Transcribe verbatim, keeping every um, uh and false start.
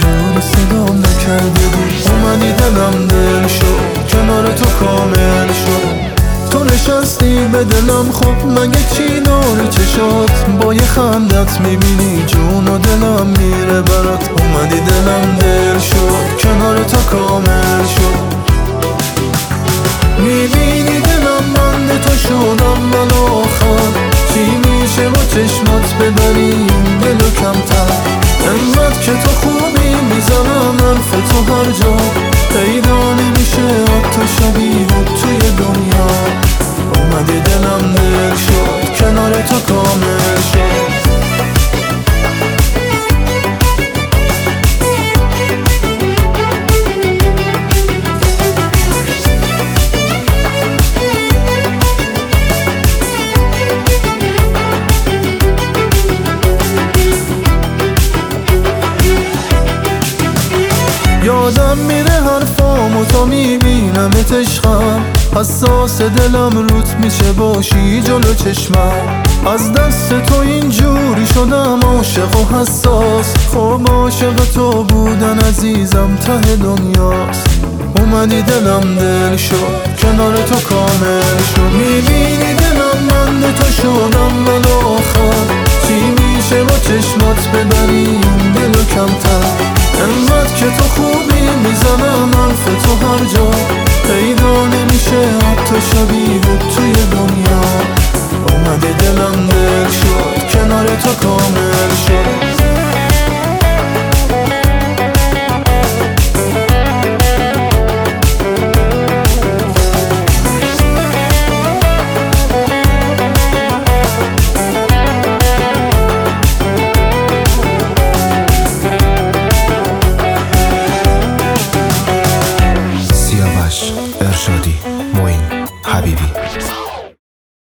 جوری صدام نکرده بود. اومدی دلم دل شد، کنار تو کامل شد. تو نشستی به دلم، خب مگه چی داره چشات؟ با یه خندت میبینی جون و دلم میره برات. اومدی دلم دل شد، کنار تو کامل شد. میبینی دلم بنده تو شدم بالاخر. چی میشه با چشمات ببریم دلو کمتر؟ انقدر که تو خوبی میزنم حرف تو هر جا. پیدا نمیشه حتی شبیه توی دنیا. اومدی دلم دل شد، کنار تو کامل شد. یادم میره حرفامو تا میبینمت عشقم. حساس دلم روت میشه باشی جلو چشمم. از دست تو اینجوری شدم عاشق و حساس. خب عاشق تو بودن عزیزم ته دنیاست. اومدی دلم دل شد، کنار تو کامل شد. میبینی دلم بنده تو شدم بالاخر. چی میشه با چشمات ببریم دلو کمتر؟ انقدر که تو خوبی میزنم حرف تو هر جا. پیدا نمیشه حتی شبیه توی دنیا. اومده دلم دل شد، کنار تو کامل شد. ارشادی، معین حبیبی.